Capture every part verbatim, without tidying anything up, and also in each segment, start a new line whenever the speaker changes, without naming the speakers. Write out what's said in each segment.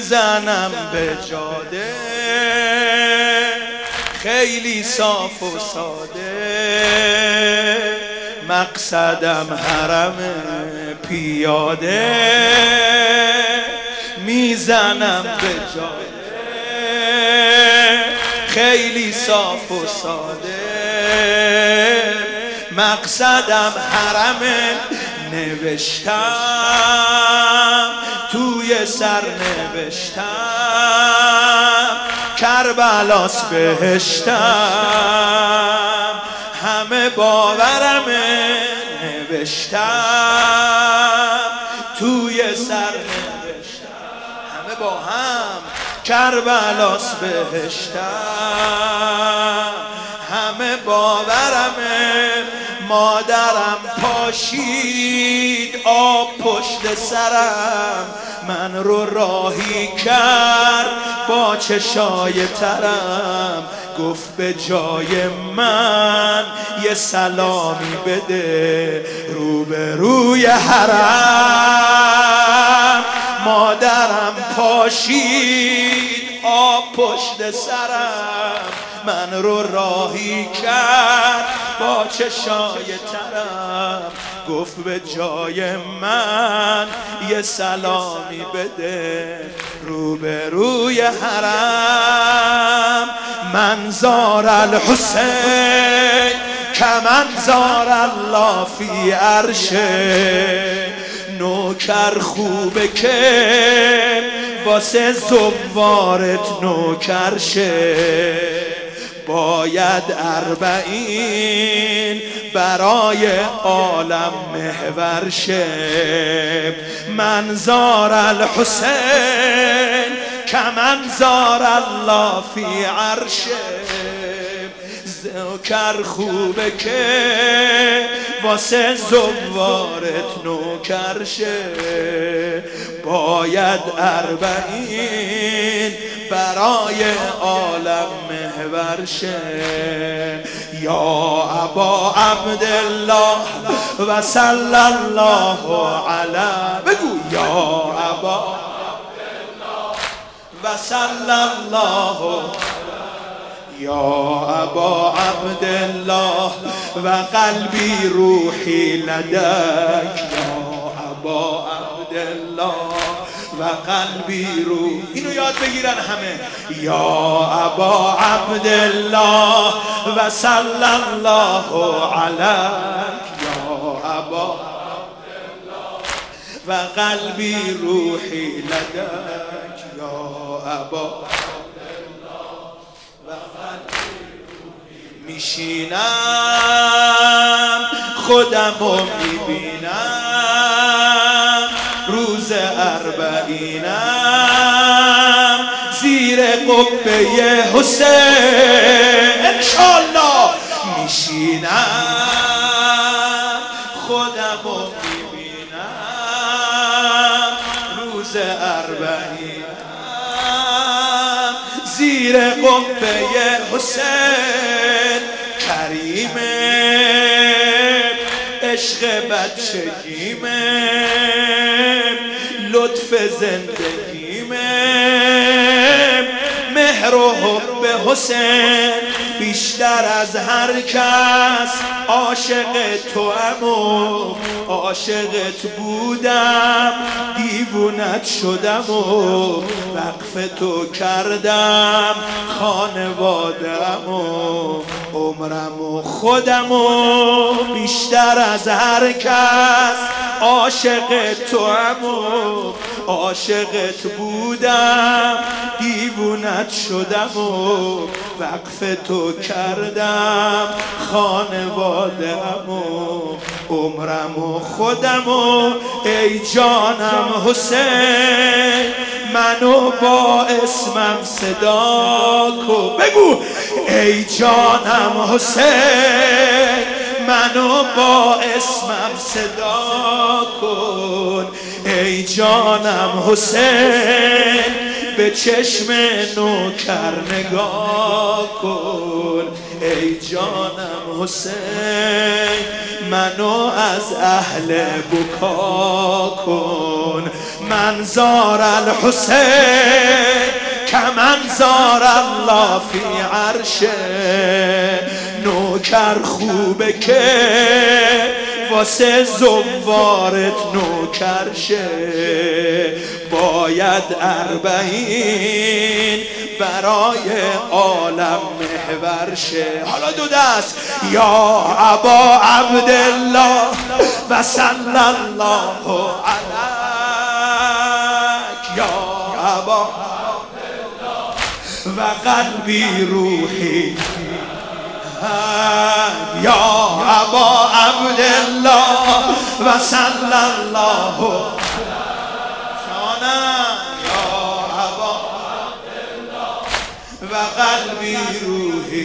میزنم به جاده خیلی صاف و ساده، مقصدم حرم پیاده، میزنم به جاده خیلی صاف و ساده، مقصدم حرم. نوشتم توی سر نوشتم کربلاس بهشتم، همه باورمه. نوشتم توی سر نوشتم همه با هم کربلاس بهشتم، همه باورمه. مادرم پاشید آب پشت سرم، من رو راهی کرد با چشای ترم، گفت به جای من یه سلامی بده رو به روی حرم. مادرم پاشید آب پشت سرم، من رو راهی کرد با چشای ترم، گفت به جای من یه سلامی بده رو به روی حرم. منظار الحسین کمنظار الله فی عرشه، نوکر خوبه که واسه زوارت نوکر شه، باید اربعین برای عالم محور شه. منظار الحسین کمنظار الله فی عرشه، نوکر خوبه که واسه زوارت نوکر شه، باید اربعین برای عالم محور شه. یا ابا عبدالله و صلی الله علیه، بگو یا ابا عبدالله و صلی الله، یا ابا عبدالله و قلبی روحی لدک، یا ابا عبدالله و قلبی روح. اینو یاد بگیرن همه. یا ابا عبدالله و صلی الله علیک، یا ابا عبدالله و قلبی روحی لدک، یا ابا میشینم خودمو میبینم روز اربعینم زیر قبه حسین انشالله. میشینم خودمو میبینم روز اربعینم زیر قبه حسین، کریمه عشق بچگیمه لطف زندگیمه، مهر و حب حسین بیشتر از هر کس عاشق توام و عاشقت بودم، دیوونت شدم و وقف تو کردم، خانوادم و عمرم و خودم و بیشتر از هر کس عاشق توام و عاشقت بودم، دیوونت شدم و وقف تو کردم، خانوادم و عمرم و خودم و ای جانم حسین منو با اسمم صدا کن، بگو ای جانم حسین منو با اسمم صدا کن، ای جانم حسین به چشم نوکر نگاه کن، ای جانم حسین منو از اهل بکا کن، منظار الحسین کمنظار الله فی عرشه. نوکر خوبه که واسه زوارت نوکر شه، باید اربعین برای عالم محور شه. حالا دو دست یا ابا عبدالله و صلی الله علیک، یا ابا و قلبی روحی، یا ابا عبدالله و صلی الله جانم، یا ابا عبدالله و قلبی روحی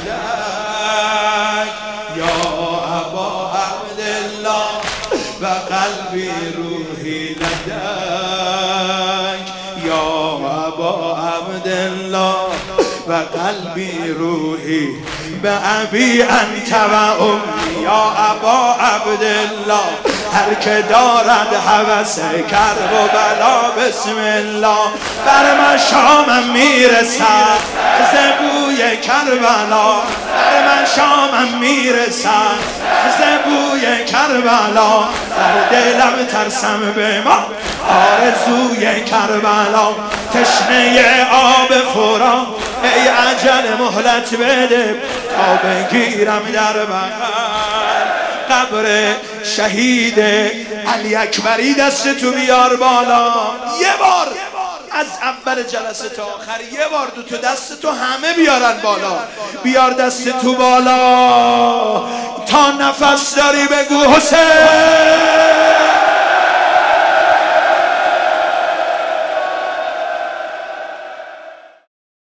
لدیک، یا ابا عبدالله و قلبی روحی لدیک، یا ابا عبدالله و قلبی روحی به ابی انت و امی، یا ابا عبدالله. هر که دارد هوس کرب و بلا بسم الله، بر مشامم میرسد ز بوی کربلا، بر مشامم میرسد ز بوی کربلا، در دلم ترسم به ما آرزوی کربلا. تشنه آب فرات ای عجل مهلت بده تا بگیرم در بغل قبر شهید علی اکبری. دست تو بیار بالا یه بار، از اول جلسه تا آخر یه بار دو تا دست تو همه بیارن بالا. بیار دست تو بالا تا نفس داری بگو حسین.